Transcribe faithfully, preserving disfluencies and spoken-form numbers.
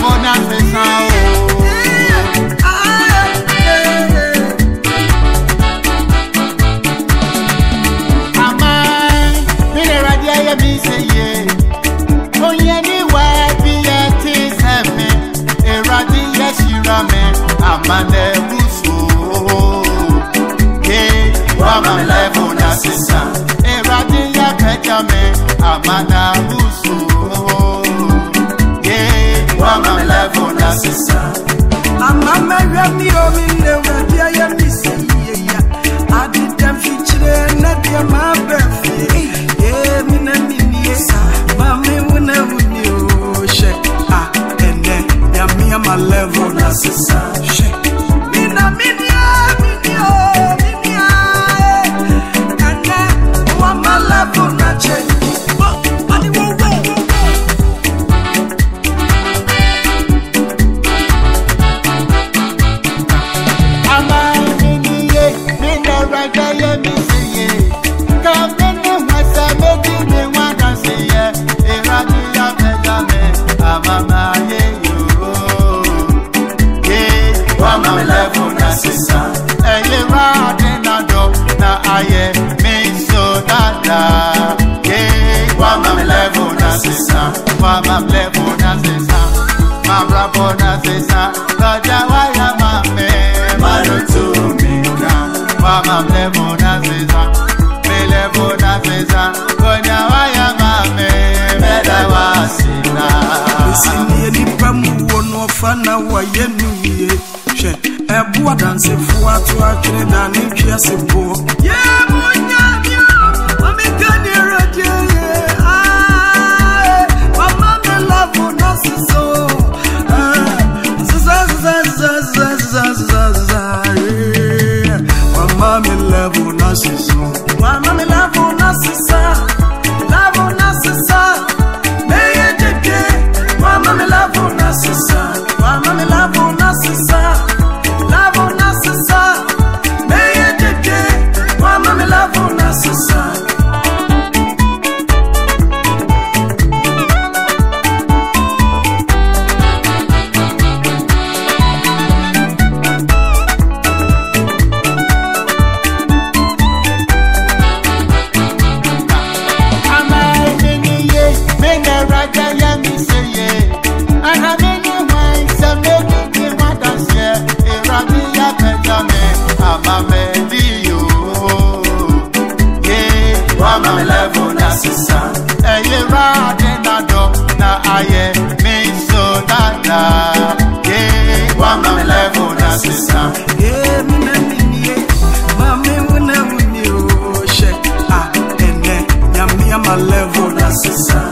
level na sesa ama mine radia ya bi say ye onye ni wa bi ya ti seme e radia shira me amane buso ye wa ma level na sesa e radia peja me amana buso I'm a level na sisa. I'm a man, me oh me never be I am missing. I did them feature na dia my birthday. Yeah, me na me me sa. Mama when I would you shake. Ah, and then yeah me am a level na sisa. Shake. Me na me ya me yo me ya. And then I'm a level na change. Mama level na sesa, mama bona sesa, kaja waya mame, maro tu minga. Mama level na sesa, me level na sesa, kaja waya mame, meda wasina. Sini ni pamu wono fana waye nuye, she ebu dance fuwa tu akire na nitya sebo. Yeah munya myo, amekani radio. Mama level na sisa, mama level na sisa, level na sisa. Meye jeke, mama level na sisa, mama level na sisa, level na sisa. Meye jeke, mama level na sisa. Mama level na sisa, eye rade na do na aye me so dada. Yeah, mama level na sisa. Yeah, me na me mama wuna wuni o she ah ene nyami ama level na sisa.